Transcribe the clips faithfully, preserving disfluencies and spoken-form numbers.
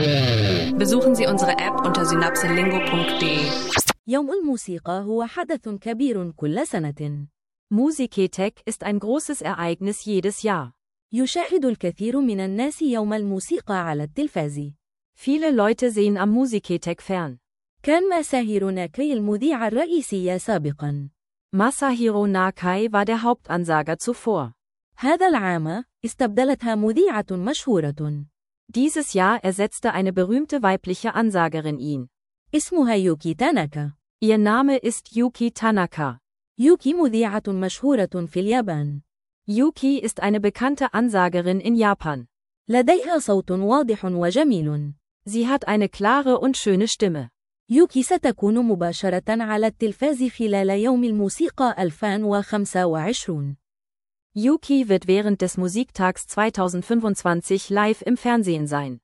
Besuchen Sie unsere App unter synapselingo punkt de. يوم الموسيقى هو حدث كبير كل سنة. Musiktag ist ein großes Ereignis jedes Jahr. يشاهد الكثير من الناس يوم الموسيقى على التلفاز. Viele Leute sehen am Musiktag fern. كان ماساهيرو ناكاي المذيع الرئيسي سابقاً. Masahiro Nakai war der Hauptansager zuvor. هذا العام استبدلتها مذيعة مشهورة. Dieses Jahr ersetzte eine berühmte weibliche Ansagerin ihn. اسمها يوكي تاناكا. Ihr Name ist Yuki Tanaka. يوكي مذيعة مشهورة في اليابان. Yuki ist eine bekannte Ansagerin in Japan. لديها صوت واضح وجميل. Sie hat eine klare und schöne Stimme. يوكي ستكون مباشرة على التلفاز خلال يوم الموسيقى ألفين وخمسة وعشرين. Yuki wird während des Musiktags zweitausendfünfundzwanzig live im Fernsehen sein.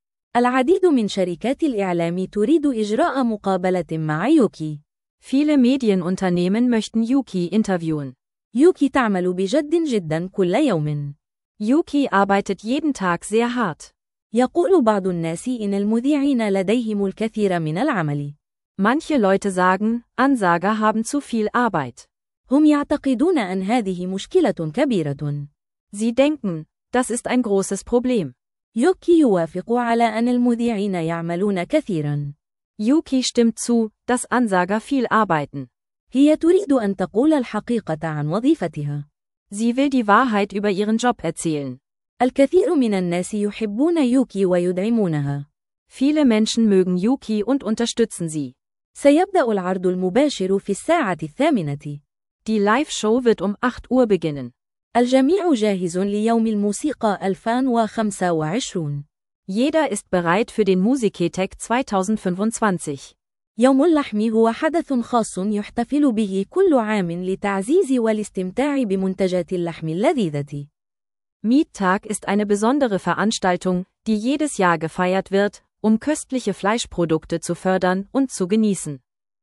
العديد من شركات الإعلام تريد إجراء مقابلة مع يوكي. Viele Medienunternehmen möchten Yuki interviewen. يوكي تعمل بجد جدا كل يوم. Yuki arbeitet jeden Tag sehr hart. يقول بعض الناس إن المذيعين لديهم الكثير من العمل. Manche Leute sagen, Ansager haben zu viel Arbeit. هم يعتقدون أن هذه مشكلة كبيرة. Sie denken, das ist ein großes Problem. يوكي يوافق على أن المذيعين يعملون كثيرا. Yuki stimmt zu, dass Ansager viel arbeiten. هي تريد أن تقول الحقيقة عن وظيفتها. Sie will die Wahrheit über ihren Job erzählen. الكثير من الناس يحبون يوكي ويدعمونها. Viele Menschen mögen Yuki und unterstützen sie. سيبدأ العرض المباشر في الساعة الثامنة. Die Live-Show wird um acht Uhr beginnen. الجميع جاهز ليوم الموسيقى ألفين وخمسة وعشرين. Jeder ist bereit für den Musiktag zweitausendfünfundzwanzig. يوم اللحم هو حدث خاص يحتفل به كل عام لتعزيز والاستمتاع بمنتجات اللحم اللذيذة. Meat-Tag ist eine besondere Veranstaltung, die jedes Jahr gefeiert wird, um köstliche Fleischprodukte zu fördern und zu genießen.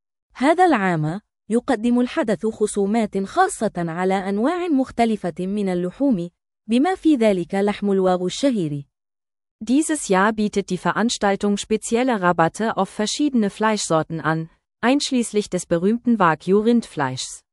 هذا العام يقدم الحدث خصومات خاصة على أنواع مختلفة من اللحوم، بما في ذلك لحم الواغ الشهير. Dieses Jahr bietet die Veranstaltung spezielle Rabatte auf verschiedene Fleischsorten an, einschließlich des berühmten Wagyu-Rindfleischs.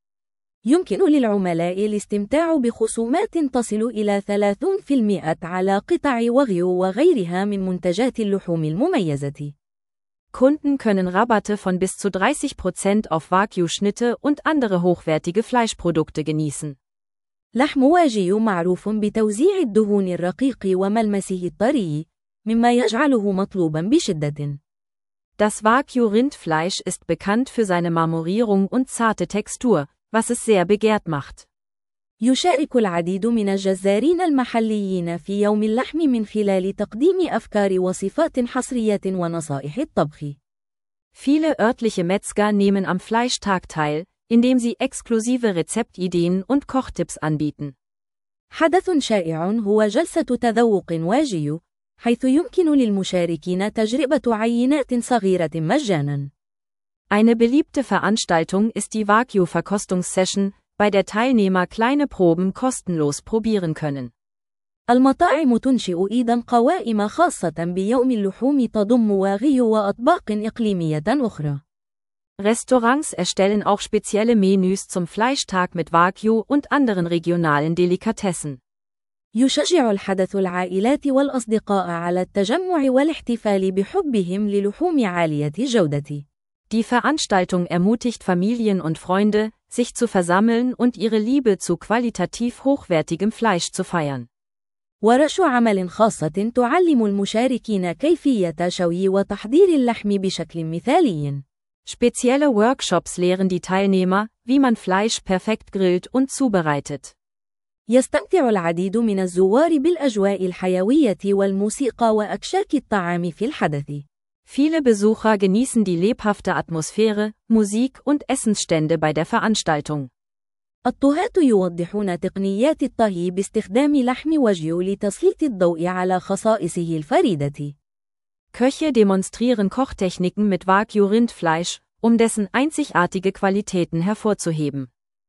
يمكن للعملاء الاستمتاع بخصومات تصل إلى ثلاثين بالمئة على قطع واغيو وغيرها من منتجات اللحوم المميزة. Kunden können Rabatte von bis zu dreißig Prozent auf Wagyu-Schnitte und andere hochwertige Fleischprodukte genießen. لحم واجيو معروف بتوزيع الدهون الرقيق وملمسه الطري، مما يجعله مطلوبا بشدة. Das Wagyu-Rindfleisch ist bekannt für seine Marmorierung und zarte Textur, was es sehr begehrt macht. يشارك العديد من الجزارين المحليين في يوم اللحم من خلال تقديم أفكار وصفات حصرية ونصائح الطبخ. Viele örtliche Metzger nehmen am Fleischtag teil, indem sie exklusive Rezeptideen und Kochtipps anbieten. حدث شائع هو جلسة تذوق واجيو، حيث يمكن للمشاركين تجربة عينات صغيرة مجانا. Eine beliebte Veranstaltung ist die Wagyu-Verkostungssession, bei der Teilnehmer kleine Proben kostenlos probieren können. المطاعم تنشئ أيضا قوائم خاصة بيوم اللحوم تضم واغيو وأطباق إقليمية أخرى. Restaurants erstellen auch spezielle Menüs zum Fleischtag mit Wagyu und anderen regionalen Delikatessen. يشجع الحدث العائلات والأصدقاء على التجمع والاحتفال بحبهم للحوم عالية الجودة. Die Veranstaltung ermutigt Familien und Freunde, sich zu versammeln und ihre Liebe zu qualitativ hochwertigem Fleisch zu feiern. ورش عمل خاصة تعلم المشاركين كيفية شوي وتحضير اللحم بشكل مثالي. Spezielle Workshops lehren die Teilnehmer, wie man Fleisch perfekt grillt und zubereitet. يستمتع العديد من الزوار بالأجواء الحيوية والموسيقى وأكشاك الطعام في الحدث. Viele Besucher genießen die lebhafte Atmosphäre, Musik und Essensstände bei der Veranstaltung. الطهاة يوضحون تقنيات الطهي باستخدام لحم واجيو لتسليط الضوء على خصائصه الفريدة. Köche demonstrieren Kochtechniken mit Wagyu-Rindfleisch, um dessen einzigartige Qualitäten hervorzuheben.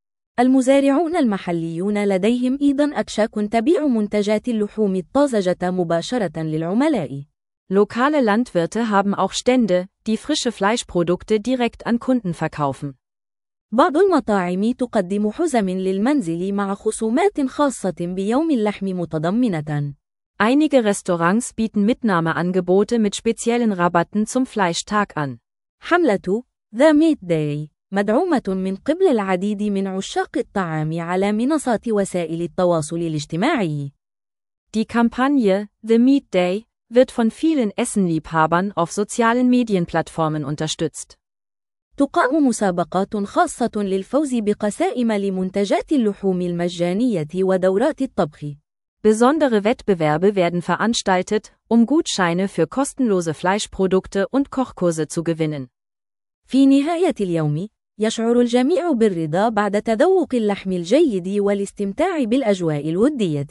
المزارعون المحليون لديهم أيضا أكشاك تبيع منتجات اللحوم الطازجة مباشرة للعملاء. Lokale Landwirte haben auch Stände, die frische Fleischprodukte direkt an Kunden verkaufen. بعض المطاعم تقدم حزم للمنزل مع خصومات خاصة بيوم اللحم متضمنة. Einige Restaurants bieten Mitnahmeangebote mit speziellen Rabatten zum Fleischtag an. حملة The Meat Day مدعومة من قبل العديد من عشاق الطعام على منصات وسائل التواصل الاجتماعي. Die Kampagne The Meat Day wird von vielen Essenliebhabern auf sozialen Medienplattformen unterstützt. تقام مسابقات خاصة للفوز بقسائم لمنتجات اللحوم المجانية ودورات الطبخ. Besondere Wettbewerbe werden veranstaltet, um Gutscheine für kostenlose Fleischprodukte und Kochkurse zu gewinnen. في نهاية اليوم، يشعر الجميع بالرضا بعد تذوق اللحم الجيد والاستمتاع بالأجواء الودية.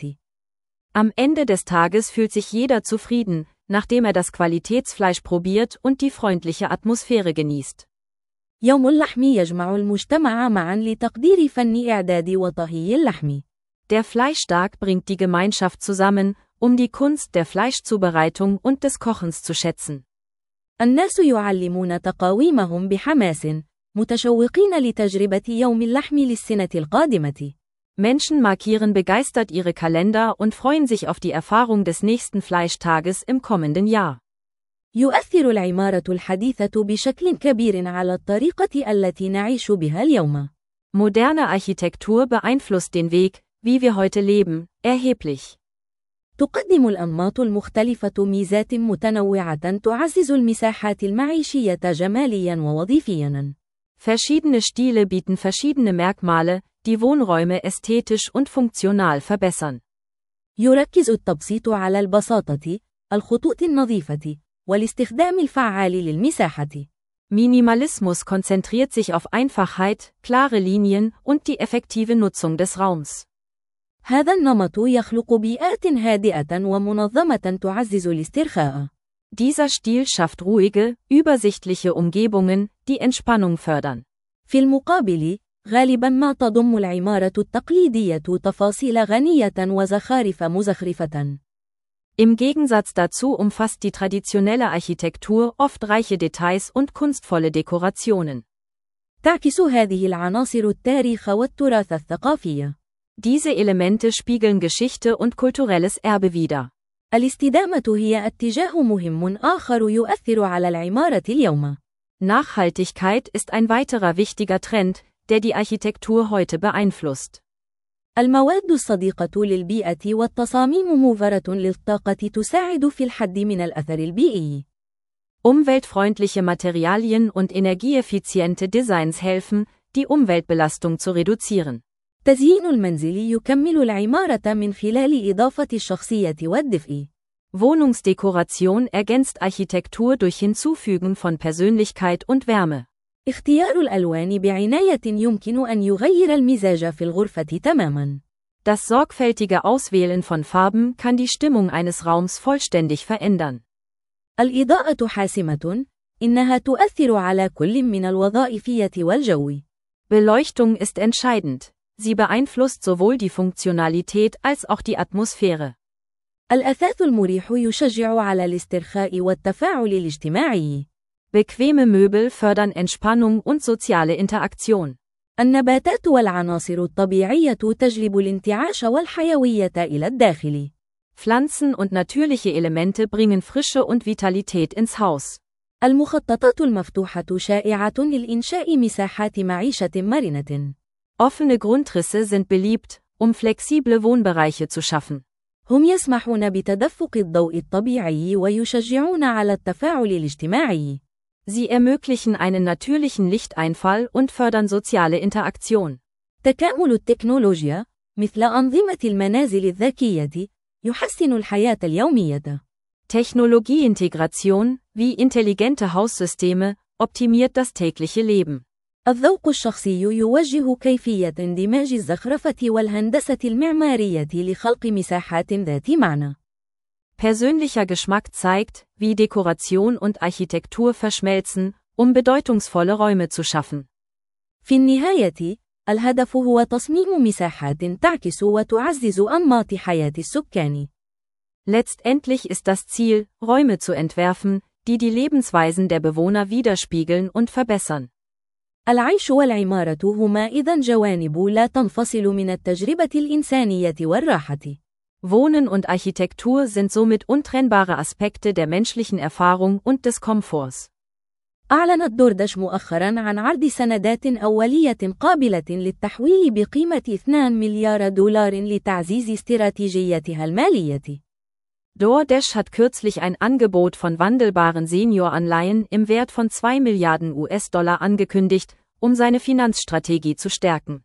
Am Ende des Tages fühlt sich jeder zufrieden, nachdem er das Qualitätsfleisch probiert und die freundliche Atmosphäre genießt. يوم اللحم يجمع المجتمع معا لتقدير فن إعداد وطهي اللحم. Der Fleischtag bringt die Gemeinschaft zusammen, um die Kunst der Fleischzubereitung und des Kochens zu schätzen. الناس يعلمون تقاويمهم بحماس، متشوقين لتجربة يوم اللحم للسنة القادمة. Menschen markieren begeistert ihre Kalender und freuen sich auf die Erfahrung des nächsten Fleischtages im kommenden Jahr. يؤثر العمارة الحديثة بشكل كبير على الطريقة التي نعيش بها اليوم. Moderne Architektur beeinflusst den Weg, wie wir heute leben, erheblich. تقدم الأنماط المختلفة ميزات متنوعة تعزز المساحات المعيشية جماليا ووظيفيا. Verschiedene Stile bieten verschiedene Merkmale, die Wohnräume ästhetisch und funktional verbessern. يركز التبسيط على البساطة، الخطوط النظيفة، والاستخدام الفعال للمساحة. Minimalismus konzentriert sich auf Einfachheit, klare Linien und die effektive Nutzung des Raums. هذا النمط يخلق بيئات هادئة ومنظمة تعزز الاسترخاء. Dieser Stil schafft ruhige, übersichtliche Umgebungen, die Entspannung fördern. في المقابل، غالبا ما تضم العمارة التقليدية تفاصيل غنية وزخارف مزخرفة. Im Gegensatz dazu umfasst die traditionelle Architektur oft reiche Details und kunstvolle Dekorationen. تعكس هذه العناصر التاريخ والتراث الثقافي. Diese Elemente spiegeln Geschichte und kulturelles Erbe wider. الاستدامة هي اتجاه مهم آخر يؤثر على العمارة اليوم. Nachhaltigkeit ist ein weiterer wichtiger Trend, der die Architektur heute beeinflusst. المواد الصديقة للبيئة والتصاميم موفرة للطاقة تساعد في الحد من الأثر البيئي. Umweltfreundliche Materialien und energieeffiziente Designs helfen, die Umweltbelastung zu reduzieren. تزيين المنزل يكمل العمارة من خلال إضافة الشخصية والدفء. Wohnungsdekoration ergänzt Architektur durch Hinzufügen von Persönlichkeit und Wärme. اختيار الألوان بعناية يمكن أن يغير المزاج في الغرفة تماماً. Das sorgfältige Auswählen von Farben kann die Stimmung eines Raums vollständig verändern. الإضاءة حاسمة، إنها تؤثر على كل من الوظائفية والجو. Beleuchtung ist entscheidend. Sie beeinflusst sowohl die Funktionalität als auch die Atmosphäre. الأثاث المريح يشجع على الاسترخاء والتفاعل الاجتماعي. Bequeme Möbel fördern Entspannung und soziale Interaktion. النباتات والعناصر الطبيعية تجلب الانتعاش والحيوية إلى الداخل. Pflanzen und natürliche Elemente bringen Frische und Vitalität ins Haus. المخططات المفتوحة شائعة للإنشاء مساحات معيشة مرنة. Offene Grundrisse sind beliebt, um flexible Wohnbereiche zu schaffen. هم يسمحون بتدفق الضوء الطبيعي ويشجعون على التفاعل الاجتماعي. Sie ermöglichen einen natürlichen Lichteinfall und fördern soziale Interaktion. تكامل التكنولوجيا، مثل أنظمة المنازل الذكية، يحسن الحياة اليومية. Technologieintegration, wie intelligente Haussysteme, optimiert das tägliche Leben. الذوق الشخصي يوجه كيفية اندماج الزخرفة والهندسة المعمارية لخلق مساحات ذات معنى. Persönlicher Geschmack zeigt, wie Dekoration und Architektur verschmelzen, um bedeutungsvolle Räume zu schaffen. في النهاية، الهدف هو تصميم مساحات تعكس وتعزز أنماط حياة السكان. Letztendlich ist das Ziel, Räume zu entwerfen, die die Lebensweisen der Bewohner widerspiegeln und verbessern. العيش والعمارة هما إذن جوانب لا تنفصل من التجربة الإنسانية والراحة. Wohnen und Architektur sind somit untrennbare Aspekte der menschlichen Erfahrung und des Komforts. أعلنت دوردش مؤخراً عن عرض سندات أولية قابلة للتحويل بقيمة اثنين مليار دولار لتعزيز استراتيجيتها المالية. DoorDash hat kürzlich ein Angebot von wandelbaren Senioranleihen im Wert von zwei Milliarden U S-Dollar angekündigt, um seine Finanzstrategie zu stärken.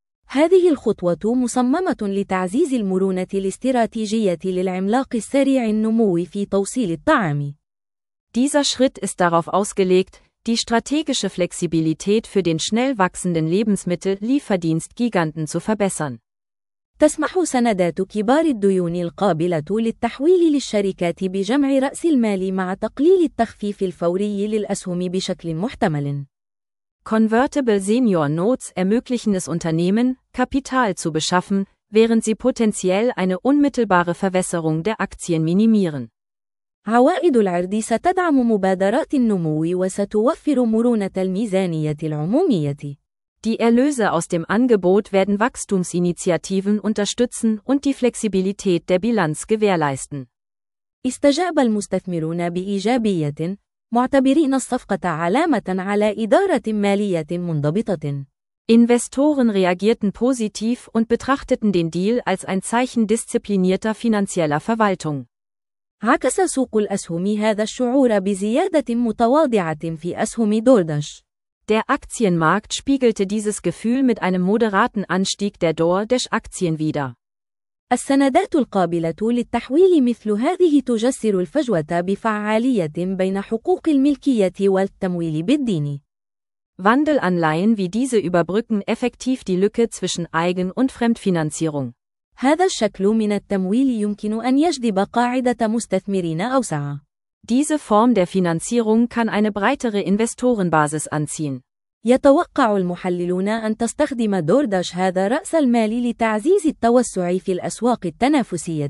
هذه الخطوة مصممة لتعزيز المرونة الاستراتيجية للعملاق السريع النمو في توصيل الطعام. Dieser Schritt ist darauf ausgelegt, die strategische Flexibilität für den schnell wachsenden Lebensmittel-Lieferdienst-Giganten zu verbessern. تسمح سندات كبار الديون القابلة للتحويل للشركات بجمع رأس المال مع تقليل التخفيف الفوري للأسهم بشكل محتمل. Convertible Senior Notes ermöglichen es Unternehmen, Kapital zu beschaffen, während sie potenziell eine unmittelbare Verwässerung der Aktien minimieren. عوائد العرض ستدعم مبادرات النمو وستوفر مرونة الميزانية العمومية. Die Erlöse aus dem Angebot werden Wachstumsinitiativen unterstützen und die Flexibilität der Bilanz gewährleisten. استجاب المستثمرون بإيجابية، معتبرين الصفقة علامة على إدارة مالية منضبطة. Investoren reagierten positiv und betrachteten den Deal als ein Zeichen disziplinierter finanzieller Verwaltung. عكس سوق الأسهم هذا الشعور بزيادة متواضعة في أسهم دوردش. Der Aktienmarkt spiegelte dieses Gefühl mit einem moderaten Anstieg der DoorDash-Aktien wider. السندات القابلة للتحويل مثل هذه تجسر الفجوة بفعالية بين حقوق الملكية والتمويل بالدين. Wandelanleihen wie diese überbrücken effektiv die Lücke zwischen Eigen- und Fremdfinanzierung. هذا الشكل من التمويل يمكن أن يجذب قاعدة مستثمرين أوسع. Diese Form der Finanzierung kann eine breitere Investorenbasis anziehen. يتوقع المحللون أن تستخدم دوردش هذا رأس المال لتعزيز التوسع في الأسواق التنافسية.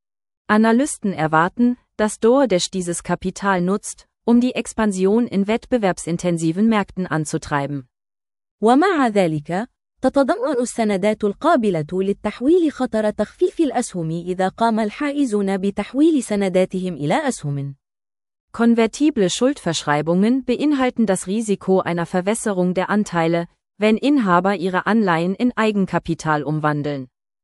Analysten erwarten, dass DoorDash dieses Kapital nutzt, um die Expansion in wettbewerbsintensiven Märkten anzutreiben. ومع ذلك، تتضمن السندات القابلة للتحويل خطر تخفيف الأسهم إذا قام الحائزون بتحويل سنداتهم إلى أسهم. Konvertible Schuldverschreibungen beinhalten das Risiko einer Verwässerung der Anteile, wenn Inhaber ihre Anleihen in Eigenkapital umwandeln.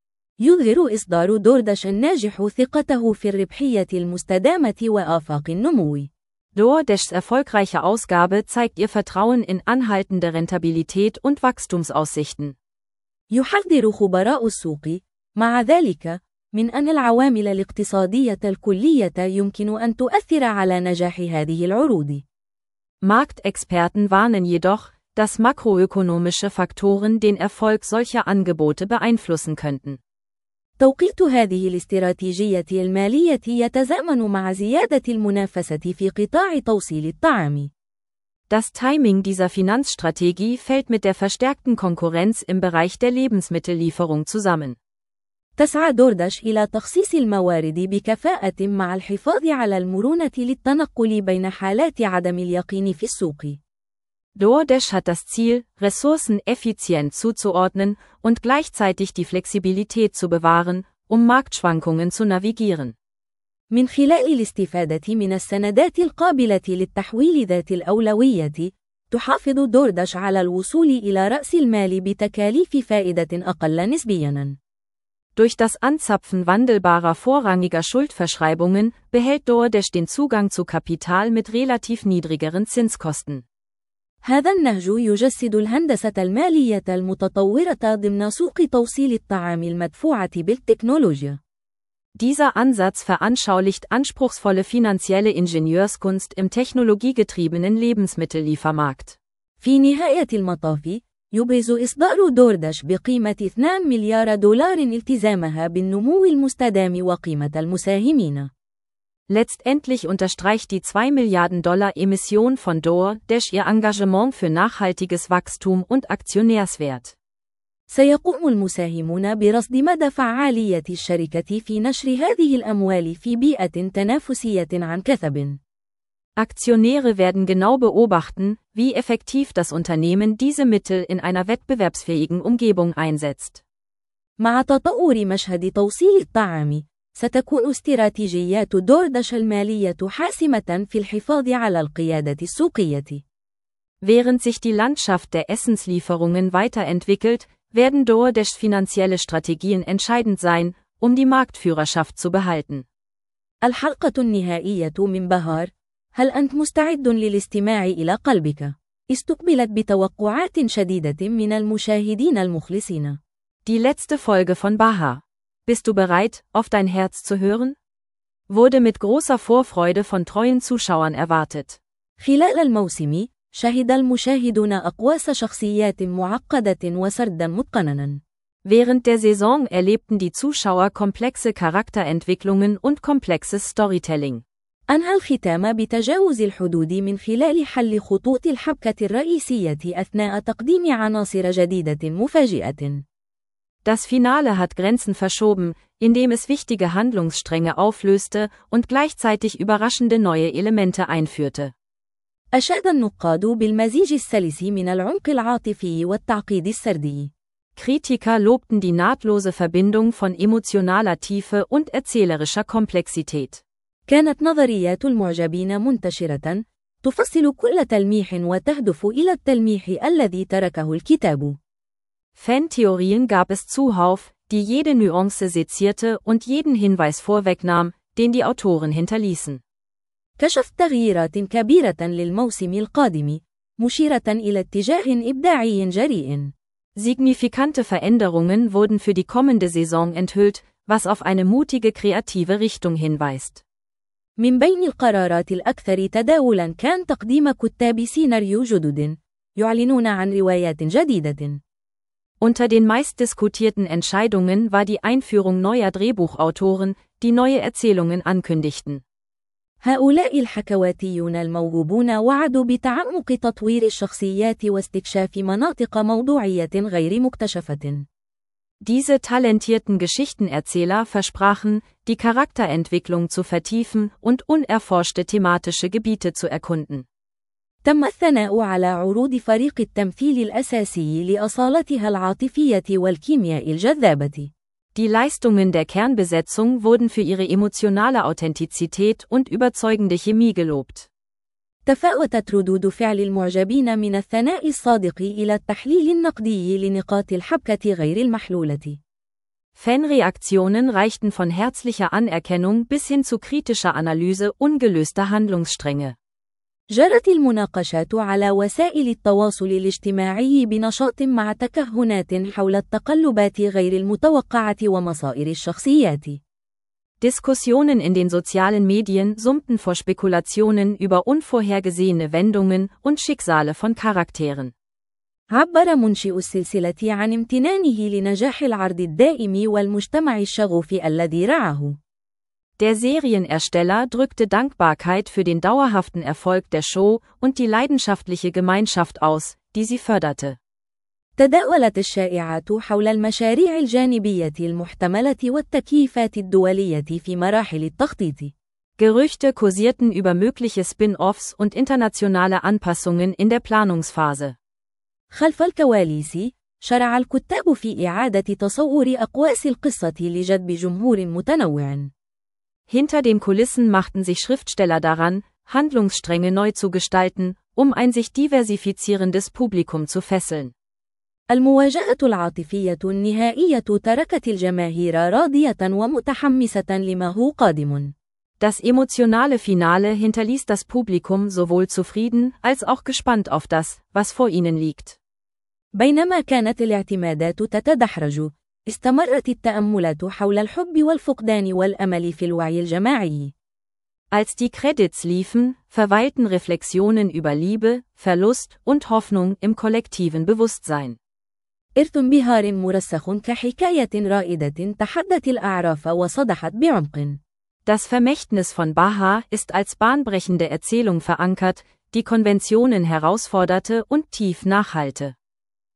يظهر إصدار دوردش الناجح ثقته في الربحية المستدامة وآفاق النمو. DoorDashs erfolgreiche Ausgabe zeigt ihr Vertrauen in anhaltende Rentabilität und Wachstumsaussichten. يحذر خبراء السوق، مع ذلك، من أن العوامل الاقتصادية الكلية يمكن أن تؤثر على نجاح هذه العروض. Marktexperten warnen jedoch, dass makroökonomische Faktoren den Erfolg solcher Angebote beeinflussen könnten. توقيت هذه الاستراتيجية المالية يتزامن مع زيادة المنافسة في قطاع توصيل الطعام. Das Timing dieser Finanzstrategie fällt mit der verstärkten Konkurrenz im Bereich der Lebensmittellieferung zusammen. تسعى دوردش إلى تخصيص الموارد بكفاءة مع الحفاظ على المرونة للتنقل بين حالات عدم اليقين في السوق. DoorDash hat das Ziel, Ressourcen effizient zuzuordnen und gleichzeitig die Flexibilität zu bewahren, um Marktschwankungen zu navigieren. من خلال الاستفادة من السندات القابلة للتحويل ذات الأولوية، تحافظ دوردش على الوصول إلى رأس المال بتكاليف فائدة أقل نسبياً. Durch das Anzapfen wandelbarer vorrangiger Schuldverschreibungen behält DoorDash den Zugang zu Kapital mit relativ niedrigeren Zinskosten. هذا النهج يجسد الهندسة المالية المتطورة ضمن سوق توصيل الطعام المدفوعة بالتكنولوجيا. Dieser Ansatz veranschaulicht anspruchsvolle finanzielle Ingenieurskunst im technologiegetriebenen Lebensmittelliefermarkt. في نهاية المطاف، يبرز إصدار دوردش بقيمة اثنين مليار دولار التزامها بالنمو المستدام وقيمة المساهمين. Letztendlich unterstreicht die zwei Milliarden Dollar Emission von DoorDash ihr Engagement für nachhaltiges Wachstum und Aktionärswert. سيقوم المساهمون برصد مدى فعالية الشركة في نشر هذه الأموال في بيئة تنافسية عن كثب. Aktionäre werden genau beobachten, wie effektiv das Unternehmen diese Mittel in einer wettbewerbsfähigen Umgebung einsetzt. مع تطور مشهد توصيل الطعام، ستكون استراتيجيات دوردش المالية حاسمة في الحفاظ على القيادة السوقية. Während sich die Landschaft der Essenslieferungen weiterentwickelt, werden DoorDashs finanzielle Strategien entscheidend sein, um die Marktführerschaft zu behalten. الحلقة النهائية من بهار. هل أنت مستعد للاستماع إلى قلبك؟ استقبلت بتوقعات شديدة من المشاهدين المخلصين. Die letzte Folge von Baha. Bist du bereit, auf dein Herz zu hören? Wurde mit großer Vorfreude von treuen Zuschauern erwartet. خلال الموسم، شهد المشاهدون أقواس شخصيات معقدة وسردا متقننا. Während der Saison erlebten die Zuschauer komplexe Charakterentwicklungen und komplexes Storytelling. أنهى الختام بتجاوز الحدود من خلال حل خطوط الحبكة الرئيسية أثناء تقديم عناصر جديدة مفاجئة. Das Finale hat Grenzen verschoben, indem es wichtige Handlungsstränge auflöste und gleichzeitig überraschende neue Elemente einführte. أشاد النقاد بالمزيج السلس من العمق العاطفي والتعقيد السردي. Kritiker lobten die nahtlose Verbindung von emotionaler Tiefe und erzählerischer Komplexität. كانت نظريات المعجبين منتشرة، تفصل كل تلميح وتهدف إلى التلميح الذي تركه الكتاب. Fantheorien gab es zuhauf, die jede Nuance sezierte und jeden Hinweis vorwegnahm, den die Autoren hinterließen. كشف تغييرات كبيرة للموسم القادم، مشيرة إلى اتجاه إبداعي جريء. Signifikante Veränderungen wurden für die kommende Saison enthüllt, was auf eine mutige kreative Richtung hinweist. من بين القرارات الأكثر تداولاً كان تقديم كتاب سيناريو جدد، يعلنون عن روايات جديدة. Unter den meistdiskutierten Entscheidungen war die Einführung neuer Drehbuchautoren, die neue Erzählungen ankündigten. هؤلاء الحكواتيون الموهوبون وعدوا بتعمق تطوير الشخصيات واستكشاف مناطق موضوعية غير مكتشفة. Diese talentierten Geschichtenerzähler versprachen, die Charakterentwicklung zu vertiefen und unerforschte thematische Gebiete zu erkunden. تم الثناء على عروض فريق التمثيل الأساسي لأصالتها العاطفية والكيمياء الجذابة. Die Leistungen der Kernbesetzung wurden für ihre emotionale Authentizität und überzeugende Chemie gelobt. تفاوتت ردود فعل المعجبين من الثناء الصادق إلى التحليل النقدي لنقاط الحبكة غير المحلولة. Fanreaktionen reichten von herzlicher Anerkennung bis hin zu kritischer Analyse ungelöster Handlungsstränge. جرت المناقشات على وسائل التواصل الاجتماعي بنشاط مع تكهنات حول التقلبات غير المتوقعة ومصائر الشخصيات. Diskussionen in den sozialen Medien summten vor Spekulationen über unvorhergesehene Wendungen und Schicksale von Charakteren. عبر منشئ السلسلة عن امتنانه لنجاح العرض الدائم والمجتمع الشغوف الذي رعاه. Der Serienersteller drückte Dankbarkeit für den dauerhaften Erfolg der Show und die leidenschaftliche Gemeinschaft aus, die sie förderte. تداولت الشائعات حول المشاريع الجانبية المحتملة والتكييفات الدولية في مراحل التخطيط. Gerüchte kursierten über mögliche Spin-offs und internationale Anpassungen in der Planungsphase. خلف الكواليس، شرع الكتاب في إعادة تصور أقواس القصة لجذب جمهور متنوع. Hinter den Kulissen machten sich Schriftsteller daran, Handlungsstränge neu zu gestalten, um ein sich diversifizierendes Publikum zu fesseln. المواجهة العاطفية النهائية تركت الجماهير راضية ومتحمسة لما هو قادم. Das emotionale Finale hinterließ das Publikum sowohl zufrieden als auch gespannt auf das, was vor ihnen liegt. بينما كانت الاعتمادات تتدحرج، استمرت التأملات حول الحب والفقدان والأمل في الوعي الجماعي. Als die Credits liefen, verweilten Reflexionen über Liebe, Verlust und Hoffnung im kollektiven Bewusstsein. إرث بهار مرسخ كحكاية رائدة تحدت الأعراف وصدحت بعمق. Das Vermächtnis von Baha ist als bahnbrechende Erzählung verankert, die Konventionen herausforderte und tief nachhallte.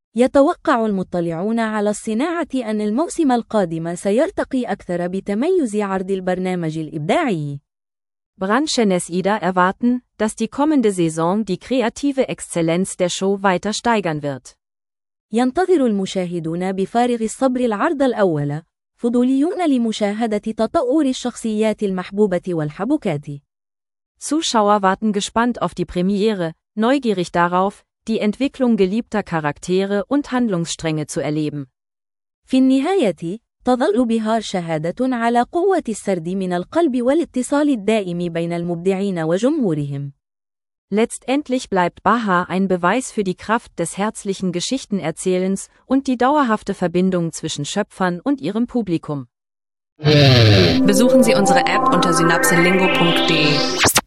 يتوقع المطلعون على الصناعة أن الموسم القادم سيرتقي أكثر بتميز عرض البرنامج الإبداعي. Branchenesider erwarten, dass die kommende Saison die kreative Exzellenz der Show weiter steigern wird. ينتظر المشاهدون بفارغ الصبر العرض الأول، فضوليون لمشاهدة تطور الشخصيات المحبوبة والحبكات. Zuschauer warten gespannt auf die Premiere, neugierig darauf, die Entwicklung geliebter Charaktere und Handlungsstränge zu erleben. في النهاية، تظل بهار شهادة على قوة السرد من القلب والاتصال الدائم بين المبدعين وجمهورهم. Letztendlich bleibt Baha ein Beweis für die Kraft des herzlichen Geschichtenerzählens und die dauerhafte Verbindung zwischen Schöpfern und ihrem Publikum. Besuchen Sie unsere App unter synapselingo punkt de.